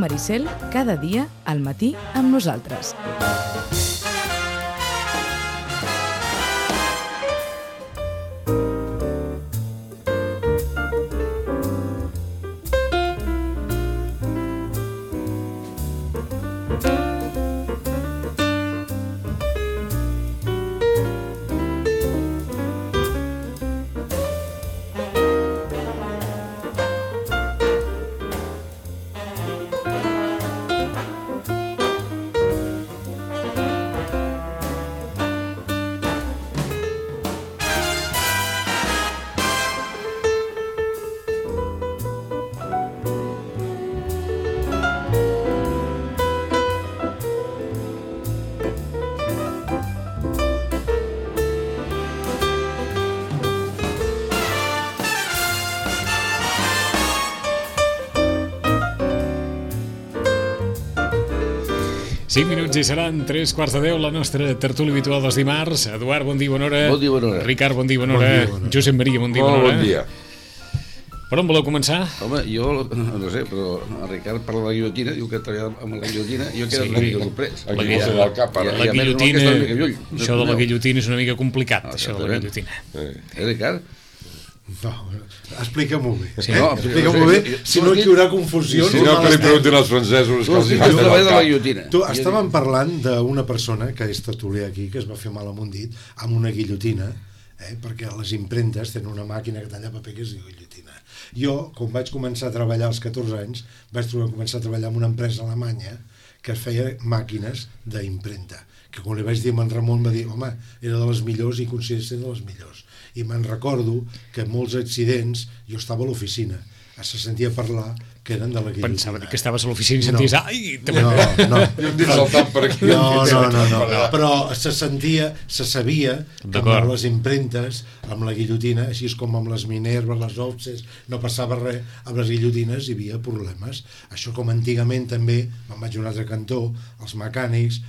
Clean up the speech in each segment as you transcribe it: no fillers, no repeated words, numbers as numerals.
Maricel, cada dia al matí amb nosaltres. Cinc minuts i seran 3:15, la nostra tertúlia habitual dels dimarts. Eduard, bon dia, bona hora. Bon dia, bona hora. Ricard, bon dia, bona hora. Josep Maria, bon dia, bona hora. Bon dia. Per on voleu començar? Home, jo no sé, però el Ricard parla de la guillotina, diu que treballa amb la guillotina, jo he quedat una mica sorprès. Aquí no se del cap, ara. La guillotina, això de la guillotina és una mica complicat, això de la guillotina. Ricard? No, explica-m'ho bé. Sí. No, explica-m'ho bé, si no hi haurà confusions. Si no, que li preguntin als francesos que els hi Jo treballa de la cap. guillotina. Tu, estàvem parlant d'una persona que és tertulià aquí, que es va fer mal amb un dit, amb una guillotina, perquè les impremtes tenen una màquina que talla paper que es diu guillotina. Jo, quan vaig començar a treballar als 14 anys, vaig començar a treballar en una empresa alemanya que feia màquines d'impremta, que quan li vaig dir a en Ramon va dir, home, era de les millors i considera ser de les millors. I me'n recordo que en molts accidents jo estava a l'oficina, se sentia parlar que eren de la guillotina. Pensava que estaves a l'oficina i senties... Ai, no. I un dit saltant per aquí. No. Però se sentia, se sabia que amb les impremtes, amb la guillotina, així com amb les Minerves, les Opses, no passava res, amb les guillotines hi havia problemes. Això com antigament també, me'n vaig a un altre cantó, els mecànics,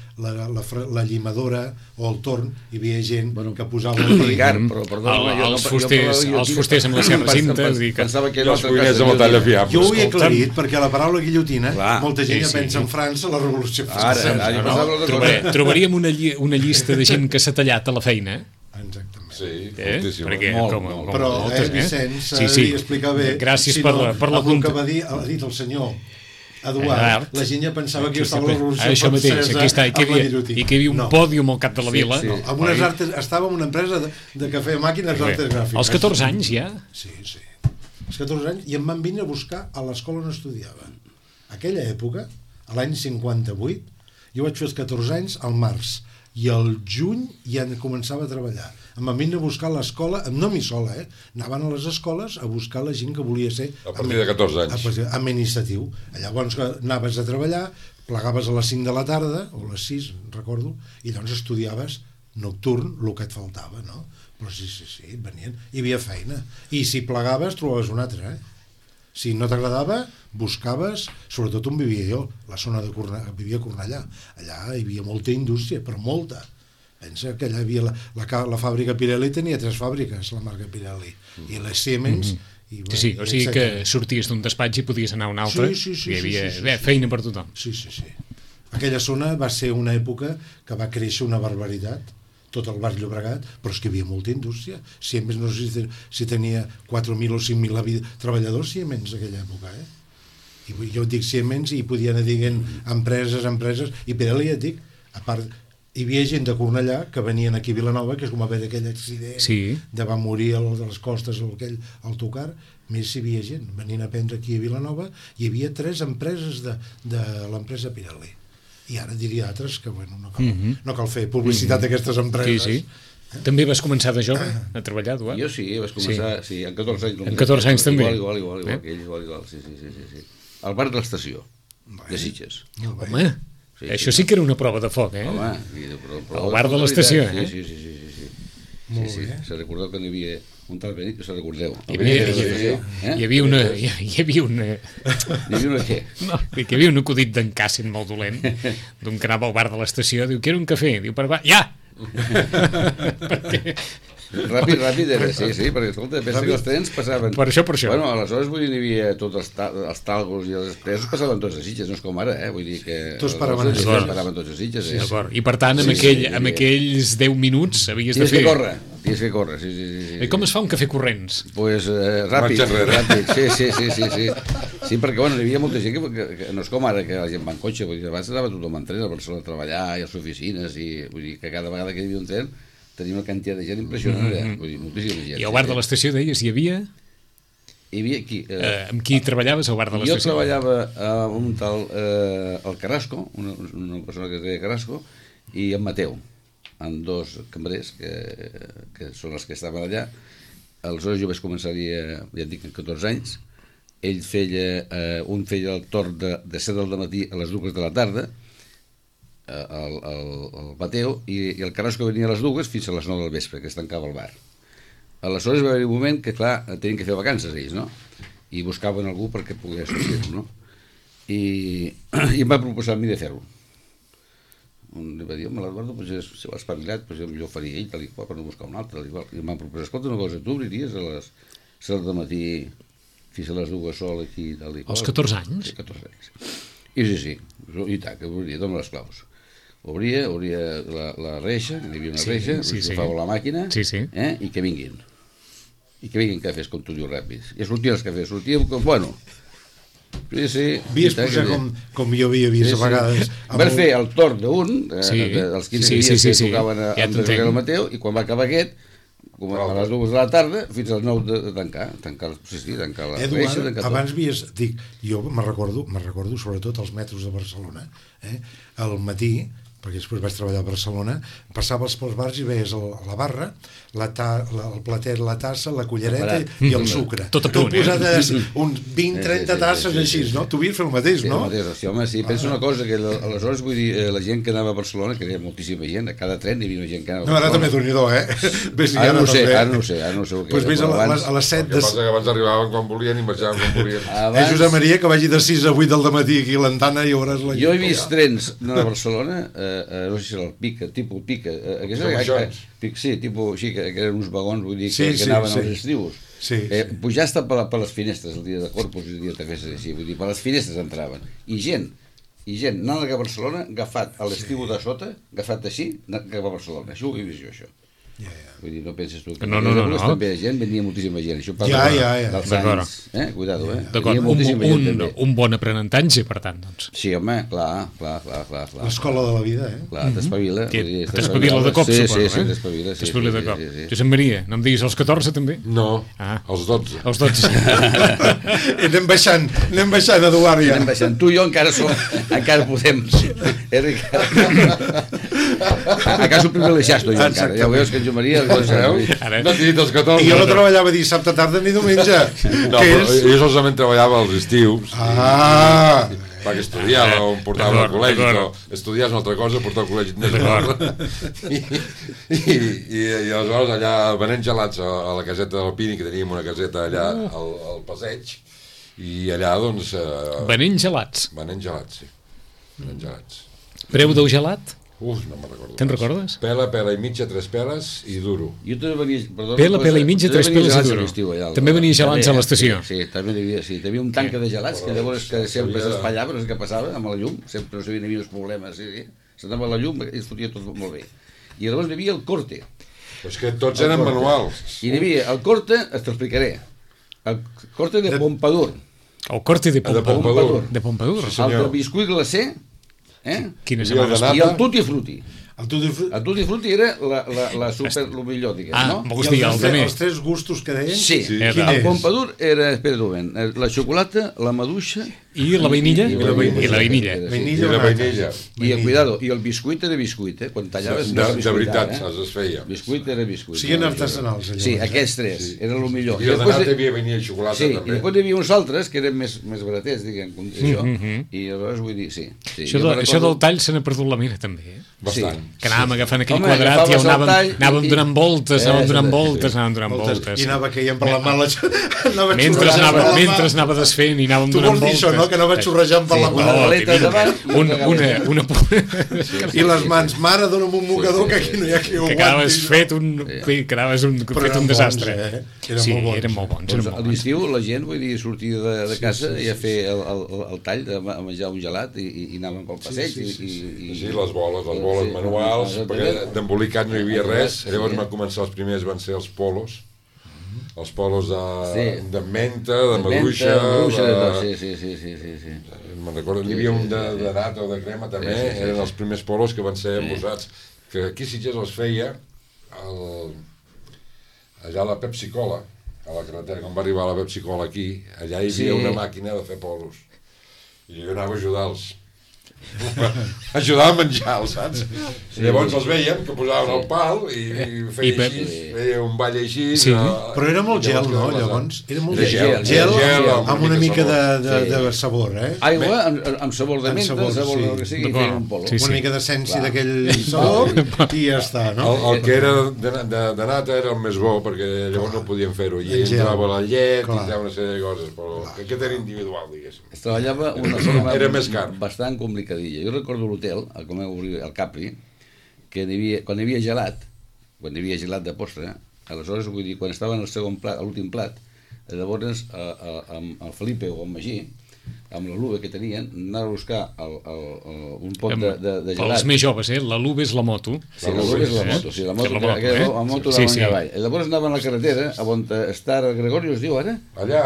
la llimadora o el torn, hi havia gent que posava Ricard, però perdona, els fusters amb la serra cinta, pensava que era els cuiners amb la talla fiable. Jo ho he aclarit perquè la paraula guillotina molta gent ja pensa en França a la Revolució Francesa. Trobaríem una llista de gent que s'ha tallat a la feina. Exactament. Sí, moltíssim. Però Vicenç s'ha d'explicar bé. Gràcies per la punta. El que ha dit el senyor Eduard, la gent ja pensava que jo estava a la Revolució Francesa amb la guillotina. I que hi havia un pòdium al cap de la vila. Estava en una empresa que feia màquines d'artes gràfiques. Als 14 anys ja? Sí. Als 14 anys, i em van venir a buscar a l'escola on estudiava. Aquella època, a l'any 58, jo vaig fer els 14 anys al març, i al juny ja començava a treballar. Em van venir a buscar a l'escola, no a mi sola, anaven a les escoles a buscar la gent que volia ser... A partir de 14 anys. Administratiu. Llavors anaves a treballar, plegaves a les 5 de la tarda, o a les 6, recordo, i llavors estudiaves nocturn, el que et faltava, no? Però sí, venien, hi havia feina. I si plegaves, trobaves un altre, Si no t'agradava, buscaves, sobretot on vivia jo, la zona de vivia a Cornellà. Allà hi havia molta indústria, però molta. Pensa que allà hi havia la fàbrica Pirelli, tenia 3 fàbriques, la marca Pirelli, i les Siemens... Sí, o sigui que sorties d'un despatx i podies anar a un altre, hi havia feina per tothom. Sí. Aquella zona va ser una època que va créixer una barbaritat, tot el Baix Llobregat, però és que hi havia molta indústria. Siemens, no sé si tenia 4.000 o 5.000 treballadors, Siemens, aquella època, I jo dic Siemens i podia anar dient empreses, i Pirelli, ja et dic, a part, hi havia gent de Cornellà que venien aquí a Vilanova, que és com va haver aquell accident, de va morir a les costes al Tocar, més hi havia gent, venint a aprendre aquí a Vilanova, hi havia 3 empreses de l'empresa Pirelli. I ara diria altres que, bueno, no cal fer publicitat d'aquestes empreses. Sí. També vas començar de jove a treballar, Eduard? Jo sí, vaig començar, en 14 anys. En 14 anys també? Igual, sí. Al bar de l'estació, de Sitges. Home, això sí que era una prova de foc, Home, al bar de l'estació, Sí. Se recordeu que n'hi havia un tal Benit, que se recordeu. Hi havia una... Hi havia un acudit d'en Càssin molt dolent, d'un que anava al bar de l'estació, diu, quiero un cafè, diu, per va, ja! Ràpid era, sí, perquè, escolta, pensa que els trens passaven... Per això. Bueno, aleshores, vull dir, hi havia tots els talgos i els expressos passaven tots a Sitges, no és com ara, vull dir que... Tots paraven tots a Sitges, D'acord. I per tant, amb aquells 10 minuts havies de fer... Tens que córrer, sí. I com es fa un cafè corrents? Pues ràpid, sí. Sí, perquè, bueno, hi havia molta gent que no és com ara, que la gent va en cotxe, vull dir, abans anava tothom en tren a Barcelona a treballar i a les oficines, i vull dir que cada vegada que hi havia un tren tenia una quantitat de gent impressionant, vull dir, moltíssima gent. I al bar de l'estació, deies, hi havia... Hi havia qui... Amb qui treballaves al bar de l'estació? Jo treballava amb un tal el Carrasco, una persona que es deia Carrasco, i en Mateu, amb dos cambrers que són els que estaven allà. Aleshores jo vaig començar-hi, ja et dic, amb 14 anys. Ell un feia el torn de 7 del matí a les 2 de la tarda, el Mateu, i el Carrasco venia a les 2 fins a les 9 del vespre, que es tancava el bar. Aleshores va haver un moment que, clar, tenien que fer vacances ells, no? I buscaven algú perquè pogués sortir-ho, no? I em va proposar a mi de fer-ho. Em va dir, home, l'Eduardo, si l'has espavilat, jo ho faria ell, tal i qual, per no buscar un altre, tal i qual. I em van proposar, escolta una cosa, tu obriries a les 7 del matí fins a les 2 sol aquí, tal i qual. Als 14 anys? Sí, 14 anys. I sí, i tant, que obria, dóna les claus. Obria la reixa, que hi havia una reixa, fa la màquina, i que vinguin. I que vinguin cafès, com tu dius, ràpids. I sortien els cafès, sortíem com, bueno... Havies posat com jo havia vist a vegades. Vam fer el torn d'un, els 15 dies que tocaven amb el Mateu, i quan va acabar aquest, com a les 2 de la tarda, fins a les 9 de tancar la reixa. Abans havies, jo me recordo sobretot els metros de Barcelona, al matí, perquè després vaig treballar a Barcelona, passaves pels bars i veies la barra, el platet, la tassa, la cullereta i el sucre. Tot a punt, uns 20-30 tasses així, no? Tu havies fet el mateix, no? Sí, home, sí. Pensa una cosa, que aleshores, vull dir, la gent que anava a Barcelona, que era moltíssima gent, a cada tren hi havia gent que anava a No, Barcelona. ara també Déu-n'hi-do, Ara no sé. Doncs vés a les 7 de... que abans arribaven quan volien i marxaven quan volien. Josep Maria, que vagi de 6 a 8 del matí aquí a l'Antana i veuràs la gent. Jo he vist trens a Barcelona, no sé si era el Pica, tipus Pica, sí, tipus així, que eren uns vagons, vull dir, que anaven als estius. Pujar està per les finestres el dia de Corpus i el dia de festes així, vull dir, per les finestres entraven. I gent anant a Barcelona, agafat a l'estiu de sota, agafat així, cap a Barcelona. Això ho he vist jo, això. Vull dir, no penses tu que... No. També venia moltíssima gent. Això parla dels anys. Cuidado, D'acord, un bon aprenentatge, per tant, doncs. Sí, home, clar. L'escola de la vida, Clar, t'espavila. T'espavila de cop, suposo, Sí, t'espavila. T'espavila de cop. Josep Maria, no em diguis els 14, també? No, els 12. Els 12. Anem baixant, Eduard, ja. Anem baixant. Tu i jo encara podem. Encara som privilegiats, tu i jo, encara. Ja ho veus que en Maria, no t'he dit els 14. I jo no treballava dissabte tarda ni diumenge. No, jo solament treballava als estius. Perquè estudiava o em portava al col·legi, però estudiar és una altra cosa, portar al col·legi no és una altra. I aleshores allà venent gelats a la caseta del Pini, que teníem una caseta allà al passeig, i allà doncs... Venent gelats? Venent gelats, sí. Venent gelats. Preu del gelat? No me'n recordo. Te'n recordes? Pela i mitja, 3 peles i duro. Pela i mitja, 3 peles i duro. També venia gelats a l'estació. Sí, també hi havia un tanc de gelats que llavors que sempre s'espallava, no sé què passava, amb la llum, sempre hi havia uns problemes, s'anava la llum i es fotia tot molt bé. I llavors hi havia el corte. Però és que tots eren manuals. I hi havia el corte, t'explicaré, el corte de Pompadour. El corte de Pompadour. El del biscuit glacé, Quina setmana? I el Tutti Frutti. El Tutti Frutti era la super, el millor, diguem, no? I els 3 gustos que deien? Sí. El Pompadour era, espera un moment, la xocolata, la maduixa... I la vainilla? I la vainilla. I cuidado, i el biscuit era biscuit, quan tallaves... De veritat, es feia. Biscuit era biscuit. Siguin artesanals, allò. Sí, aquests 3, era el millor. I el donat hi havia vainilla i xocolata, també. Sí, i després hi havia uns altres que eren més baratets, diguem, com això, i llavors vull dir, sí. Això del tall se n'ha perdut la mira, també, Bastant. Que anàvem agafant aquell quadrat i anàvem donant voltes, I anava caient per la mala... Mentre anava desfent i anàvem donant voltes. no? Que no vaig xorrejant per la mà. Una galeta davant una I les mans, mare, dona'm un mocador que aquí no hi ha qui ho que aguanti. quedaves fet un desastre. Eren Sí, molt bons. eren molt bons. Doncs a l'estiu la gent, vull dir, sortia de casa i a fer el tall, a menjar un gelat i anàvem pel passeig. Sí, les boles manuals, perquè d'embolicat no hi havia res. Llavors van començar, els primers van ser els polos de menta, de maduixa, sí. me'n recordo, n'hi havia un de nata o de crema també, eren els primers polos que van ser embosats, que aquí Sitges els feia allà a la Pepsi Cola, a la carretera, quan va arribar la Pepsi Cola aquí, allà hi havia una màquina de fer polos, i jo anava a ajudar-los. Ajudar a menjar-los, saps? Llavors els veiem que posaven el pal i feia així, feia un ball així. Però era molt gel, no, llavors? Era molt gel amb una mica de sabor, eh? Aigua amb sabor de menta, sabor del que sigui, i feien un polo. Una mica d'essència d'aquell sabor i ja està, no? El que era de nata era el més bo, perquè llavors no podíem fer-ho, i entrava la llet, i entrava una sèrie de coses, però aquest era individual, diguéssim. Es treballava una forma bastant complicadilla. Jo recordo l'hotel, com heu obrit el Capri, que quan hi havia gelat de postre, aleshores, vull dir, quan estaven al segon plat, a l'últim plat, llavors amb el Felipe o amb Magí, amb la Lube que tenien, anaven a buscar un pot de gelat. Els més joves, la Lube és la moto. Sí, la Lube és la moto, sí, la moto anaven avall. Llavors anaven a la carretera, on està el Gregorio, es diu ara? Allà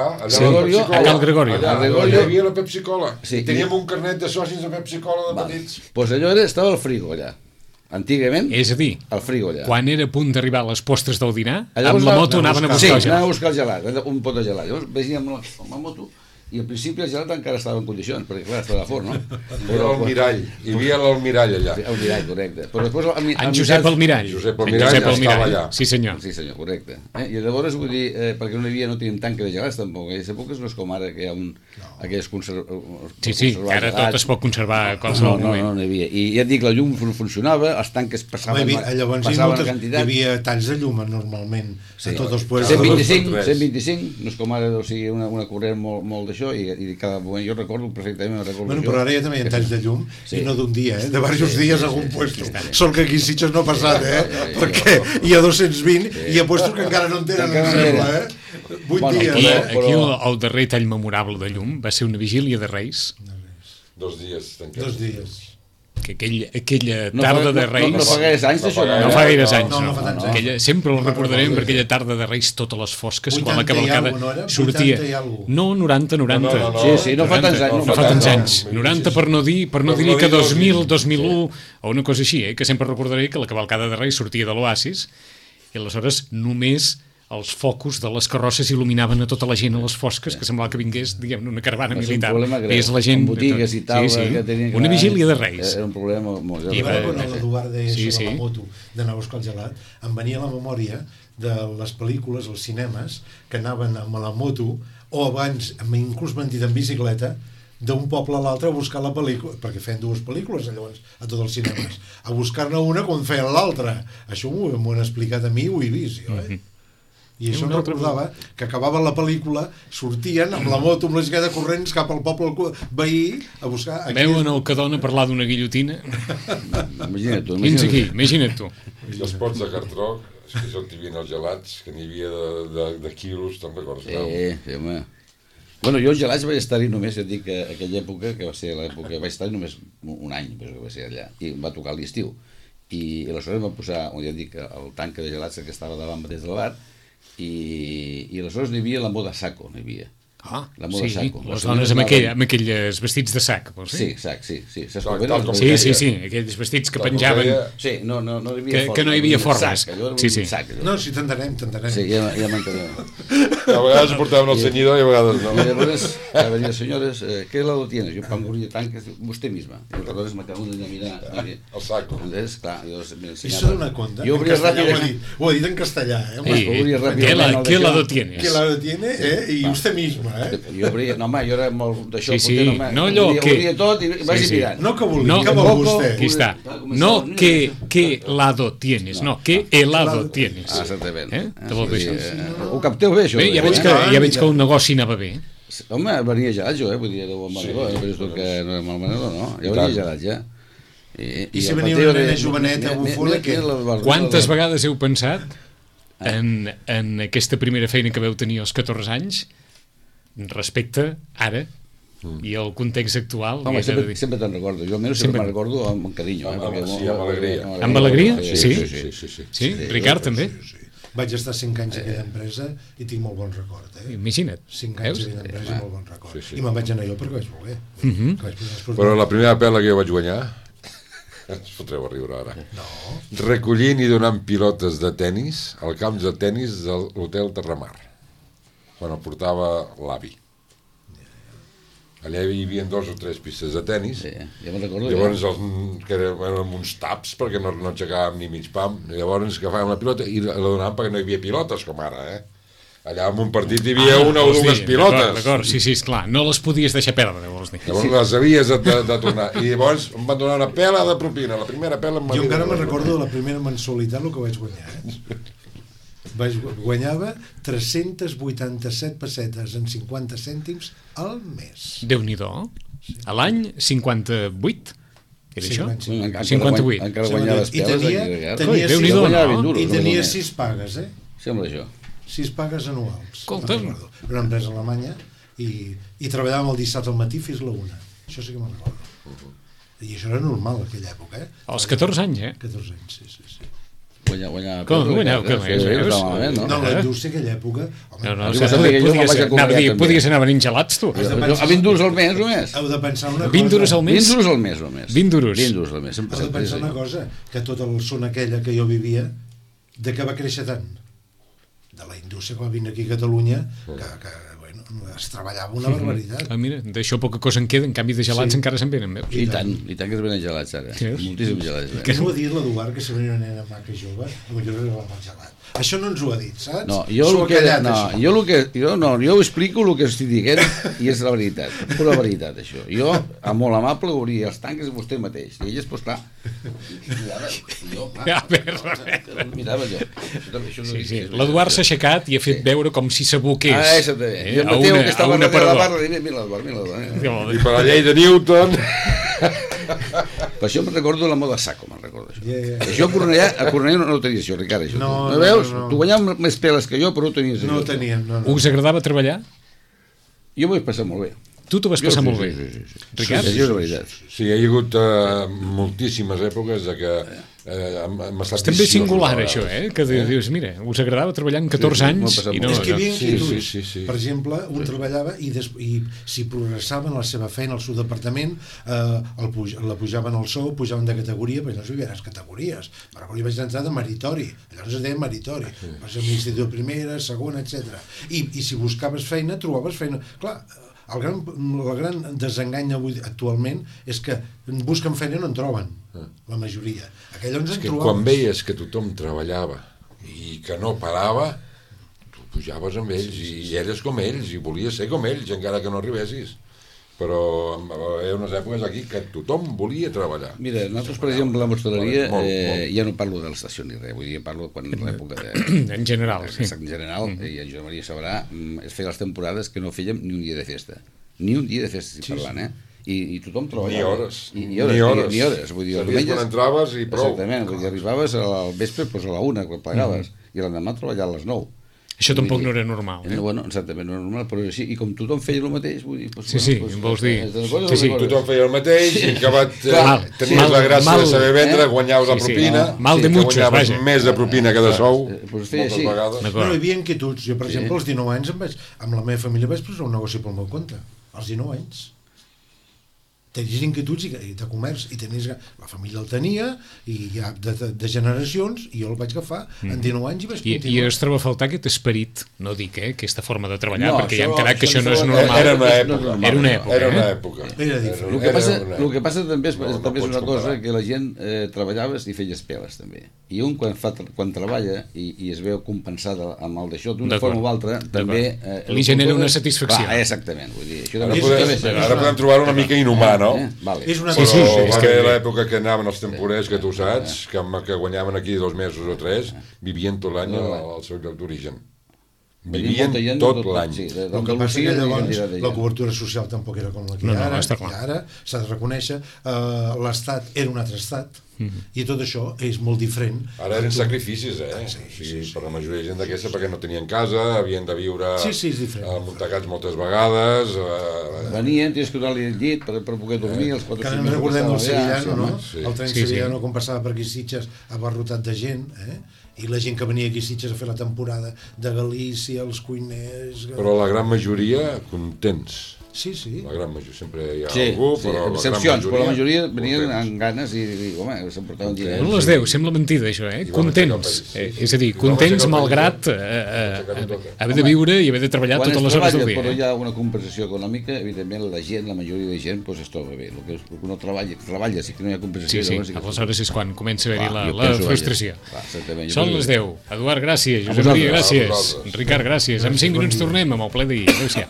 el Gregorio. Hi havia la Pepsi Cola. Teníem un carnet de socis de Pepsi Cola de petits. Doncs allò estava al frigo allà. Antigament, és a dir, al frigo allà. Quan era a punt d'arribar a les postres del dinar, amb la moto anaven a buscar el gelat. Sí, anaven a buscar el gelat, un pot de gelat. Llavors vegíem la moto i al principi el gelat encara estava en condicions, perquè clar, estava a forn, no? Era l'Almirall, hi havia l'Almirall allà. Almirall, correcte. Però després en Josep Almirall. Josep Almirall estava allà. Sí, senyor. Sí, senyor, correcte. I llavors, vull dir, perquè no teníem tanca de gelats, tampoc. En aquestes èpoques no és com ara, que hi ha aquelles conservadors. Sí, que ara tot es pot conservar a qualsevol moment. No n'hi havia. I ja et dic, la llum funcionava, els tanques passaven la quantitat. Hi havia talls de llum, normalment, a tots els puestos. 125, no és com ara, o sigui, una corrent molt d'això, i cada moment, jo recordo perfectament, però ara ja també hi ha talls de llum, i no d'un dia, de diversos dies a algun puesto. Sol que aquí Sitges no ha passat, perquè hi ha 220 i hi ha puestos que encara no en tenen, em sembla, 8 dies. Aquí el darrer tall memorable de llum va ser una vigília de Reis. 2 dies. 2 dies. Que aquella tarda de Reis... No fa gaires anys, això? No fa gaires anys, no. Sempre el recordarem per aquella tarda de Reis, totes les fosques, quan la cavalcada sortia... No, 90. Sí, no fa tants anys. No fa tants anys. 90 per no dir que 2000, 2001, o una cosa així, que sempre recordaré que la cavalcada de Reis sortia de l'Oasis i aleshores només els focus de les carrosses il·luminaven a tota la gent a les fosques, que semblava que vingués, diguem, una caravana militar. És la gent... botigues i tal. Una vigília de Reis. Era un problema molt greu. Quan l'Eduard deia sobre la moto d'anar a buscar el gelat, em venia a la memòria de les pel·lícules, els cinemes, que anaven amb la moto, o abans, inclús van dir en bicicleta, d'un poble a l'altre a buscar la pel·lícula, perquè feien 2 pel·lícules llavors a tots els cinemes, a buscar-ne una quan feien l'altra. Això m'ho han explicat a mi, ho he vist jo, i això em recordava que acabava la pel·lícula, sortien amb la moto, amb la bicicleta corrents cap al poble veí a buscar... Veuen el que dona parlar d'una guillotina? Imagina't tu. Fins aquí, imagina't tu. I els pots de cartró, que són hi havia els gelats, que n'hi havia de quilos, te'n recordes? Sí, home. Bueno, jo els gelats vaig estar-hi només, et dic, aquella època, que va ser l'època, vaig estar-hi només un any, que va ser allà, i em va tocar l'estiu. I aleshores em va posar, ja et dic, el tanque de gelats que estava davant mateix del bar, i aleshores n'hi havia la moda saco, n'hi havia. La moda saco. Les dones amb aquells vestits de sac, vols dir? Sí, sac, sí. Sí, aquells vestits que penjaven... Sí, no hi havia formes. Que no hi havia formes. Sí. No, sí, t'entenem. Sí, ja m'entenem. A vegades portaven el ceñidor i a vegades no. Y después, venía, señores, ¿qué helado tienes? Yo pongo un tanque, usted misma. Y los jugadores me acaban de mirar. El saco. Entonces, claro, yo me enseñaba. Eso dona compte. Yo abría rápido. Ho he dit en castellà, ¿Qué helado tienes? ¿Qué helado tiene? Y usted misma, Jo obria, no, home, jo era molt d'això. Sí, no allò que... Obria tot i vaig mirant. No que vulgui, que vol vostè. Aquí està. No que helado tienes, no, que helado tienes. Exactament. Te vol dir això? Ho capteu bé, això? Bé, ja veig que el negoci anava bé. Home, venia gelat jo, vull dir, era un menador, però tu que no era mal menador, no? Ja venia gelat, ja. I si venia una nena joveneta bufona, què? Quantes vegades heu pensat en aquesta primera feina que veu tenir als 14 anys respecte ara i el context actual? Home, sempre te'n recordo. Jo almenys sempre me'n recordo amb carinyo. Sí, amb alegria. Amb alegria? Sí. Sí? Ricard, també? Vaig estar 5 anys a aquella empresa i tinc molt bon record. Imagina't. 5 anys a aquella empresa i molt bon record. I me'n vaig anar jo perquè vaig voler. Però la primera pela que jo vaig guanyar, ens fotreu a riure ara, recollint i donant pilotes de tennis al camp de tennis de l'hotel Terramar, quan el portava l'avi. Allà hi havia 2 o 3 pistes de tennis. Sí, ja me'n recordo. Llavors, que eren uns taps, perquè no aixecàvem ni mig pam. Llavors agafàvem la pilota i la donàvem perquè no hi havia pilotes, com ara, Allà en un partit hi havia una o dues pilotes. D'acord, sí, esclar. No les podies deixar perdre, vols dir. Llavors les havies de tornar. I llavors em van donar una pela de propina. La primera pela... Jo encara me'n recordo de la primera mensualitat el que vaig guanyar, guanyava 387 pessetes en 50 cèntims al mes. Déu-n'hi-do. A l'any, 58? Era això? 58. Encara guanyaves peles. I tenia 6 pagues, Sembla això. 6 pagues anuals. Escolta'm. Una empresa alemanya i treballàvem el dissabte al matí fins la 1. Això sí que me'n recordo. I això era normal en aquella època, Als 14 anys, 14 anys, sí. Guanyava com guanyava? No, la indústria aquella època... Podies anar venint gelats, tu. A 20 duros al mes, només. Heu de pensar una cosa... 20 duros al mes? 20 duros al mes, només. 20 duros. 20 duros al mes. Heu de pensar una cosa, que tota la zona aquella que jo vivia, de què va créixer tant? De la indústria que va venir aquí a Catalunya, que es treballava una barbaritat. Mira, d'això poca cosa en queda, en canvi de gelats encara se'n venen, veus? I tant que es venen gelats ara. Moltíssims gelats. Què ho ha dit l'Eduard, que se venia una nena maca jove, potser era el gelat. Això no ens ho ha dit, saps? No, jo ho explico el que estic dient i és la veritat, pura veritat, això. Jo, molt amable, obria els tanques a vostè mateix. I elles, doncs clar, mirava jo. Sí. L'Eduard s'ha aixecat i ha fet veure com si s'aboqués a una parador. Mira l'Eduard. I per la llei de Newton... Per això me'n recordo la moda saco, me'n recordo això. Això a Cornellà no tenies això, Ricard, això. No veus? Tu guanyaves més peles que jo, però no tenies això. No tenien, no. Us agradava treballar? Jo m'ho vaig passar molt bé. Tu t'ho vas passar molt bé. Ricard? Sí, és la veritat. Sí, hi ha hagut moltíssimes èpoques de que hem estat és també singular això, que dius, mira, us agradava treballar amb 14 anys i no... És que hi havia inquietuds. Per exemple, un treballava i si progressava en la seva feina al seu departament, la pujaven al sou, pujaven de categoria, perquè no hi havia les categories. Hi vaig entrar de meritori, llavors es deia meritori. Vas a l'institut de primera, segona, etc. I si buscaves feina, trobaves feina. Clar, el gran desengany actualment és que busquen feina i no en troben, la majoria. És que quan veies que tothom treballava i que no parava, tu pujaves amb ells i eres com ells i volies ser com ells encara que no arribessis. Però hi ha unes èpoques aquí que tothom volia treballar. Mira, nosaltres, per exemple, la hostaleria, ja no parlo de l'estació ni res, vull dir, parlo quan l'època de... En general, sí. En general, i en Joan Maria sabrà, es feia les temporades que no fèiem ni un dia de festa. Ni un dia de festa, estic parlant, I tothom treballava. Ni hores. Vull dir, sabies quan entraves i prou. Exactament, vull dir, arribaves al vespre a la 1, quan plegaves, i l'endemà treballar a les 9. Això tampoc no era normal. Bueno, exactament, no era normal, però sí, i com tothom feia el mateix, vull dir... Sí, vols dir... Sí, tothom feia el mateix, i acabat tenies la gràcia de saber vendre, guanyaves la propina, mal de muchos, vaja. Més de propina que de sou, moltes vegades. No, hi havia inquietuds. Jo, per exemple, als 19 anys, amb la meva família vaig posar un negoci pel meu compte. Als 19 anys. Tenies inquietuds de comerç i la família el tenia i ja de generacions i jo el vaig agafar en 19 anys i vaig continuar. I es troba a faltar aquest esperit, no dic, aquesta forma de treballar, perquè ja hem quedat que això no és normal. Era una època. Era diferent. El que passa també és una cosa, que la gent treballava i feia peles també. I un quan treballa i es veu compensada amb el d'això d'una forma o altra, també... Li genera una satisfacció. Exactament. Ara podem trobar una mica inhumà, no? Vale. És una cosa. Va haver l'època que anaven els temporers, que tu saps, que guanyaven aquí 2 mesos o 3, vivien tot l'any al seu lloc d'origen. Vivien molta gent tot de l'any. Sí, El que passa que llavors de la cobertura social tampoc era com la que hi ha ara, està clar. i ara s'ha de reconèixer, l'Estat era un altre Estat, i tot això és molt diferent. Ara eren sacrificis, o sigui, per la majoria de gent d'aquesta, perquè no tenien casa, havien de viure Sí, és diferent. amuntegats moltes vegades. Venien, tens que donar-li el llit per poder dormir, els 4 o 5 Que mesos que recordem el estava allà, Sevillano, no? Sí. El tren Sevillano, quan passava per aquí a Sitges, abarrotat de gent, i la gent que venia aquí a Sitges a fer la temporada de Galícia, els cuiners... Però la gran majoria contents. Sí. La gran majoria, sempre hi ha Sí, algú, sí, però excepcions, però la majoria contents. venien amb ganes i home, s'emportaven diners. No les deu, sembla mentida això, I vam contents. aixecar el país. És a dir, I vam contents aixecar el malgrat país. haver de viure i haver de treballar Quan totes es les hores del treballa, però hi dia. ha una compensació econòmica, evidentment la gent, la majoria de gent, doncs es troba bé. El que no treballa, sí que no hi ha compensació. Sí, llavors sí que- aleshores és quan comença a haver-hi Clar, jo la penso, frustració. Clar, exactament. Jo Són penso les que- 10. Eduard, gràcies. A Josep Maria, vosaltres. gràcies. A vosaltres. Ricard, gràcies. En 5 minuts bon dia. tornem amb el ple de Adéu-siau.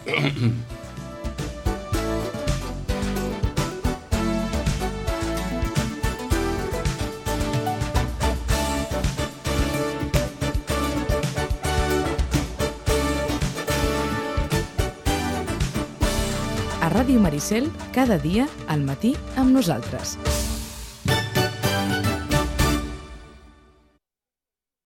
A Ràdio Maricel, cada dia al matí amb nosaltres.